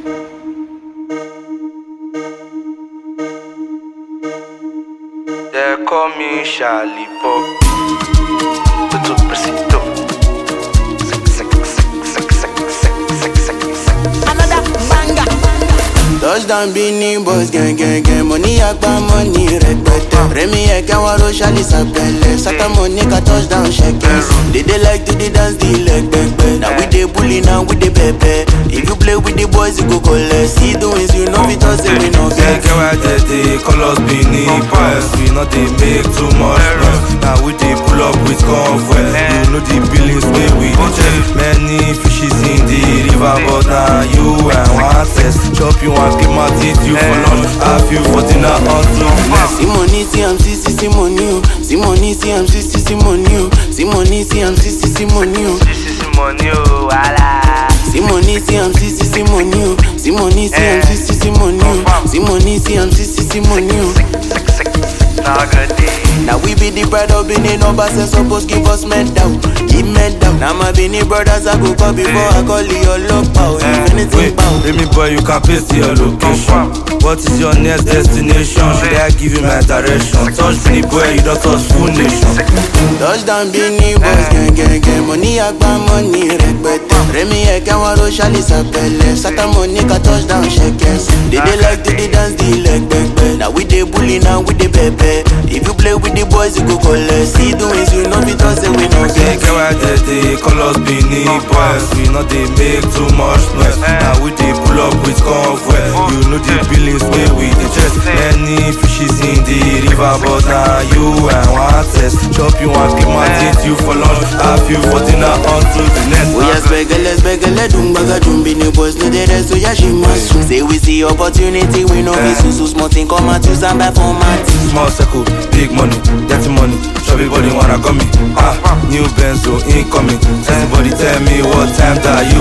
They call me Charlie Pop. Tudo preciso. Another banger. Touchdown Bini boys gang gang gang. Money agba money rẹpẹtẹ. Remi ẹ̀kẹ́ wọn ro ṣálí sàpẹlẹ. Sata money ka touchdown ṣẹkẹ. They like to the dance the leg pẹpẹ. Now we dey bully now we dey pẹpẹ. If you play with the boys you go collect. See the wins you know fit us say we no get. Get why they call us Bini boys. We not dey make too much noise. Now we dey pull up with convoy. You know the billings wey we dey check. Many fishes in the river, but now you and one test. Chop you and keep my teeth you for lunch. Have you for dinner until next. See money, see I'm see money, oh. See money, see I'm see money, oh. See money, see I'm see money, oh. This is money, oh, wala. See money, see I'm see money, oh. See money, see I'm see money, oh. See money, see I'm see money, oh. Now good day. Now we be the pride of Benin, numbers and suppose give us medal, give medal. Now my Benin brothers I go call before I call your love power. If anything bow. Remy boy, you can paste your location. What is your next destination? Should I give you my direction? Touch Benin boy, you don't touch full nation. Touchdown Benin boys gang gang gang. Money agba money rẹpẹtẹ. Remi ẹ̀kẹ́ wọn ro ṣálí sàpẹlẹ. Sata money ka touchdown ṣẹkẹ. They like to the dance the leg pẹpẹ. Now we dey bully now we dey pẹpẹ. If you play with the boys you go collect. See the wins you know fit us say we no get. Get why they call us Bini boys. We not dey make too much noise. Now we dey pull up with convoy. You know the billings wey we dey chest. Many fishes in the river, but now you and one test. Chop you and keep my teeth you for lunch. Have you for dinner until the next. We are spegele dumbaga Bini boys no dey rest so yeah she must. Say we see opportunity we no be so small thing come out use and buy for mat. Small circle, big money, dirty money. Everybody wanna come me. New Benzo incoming. Everybody tell me what time that you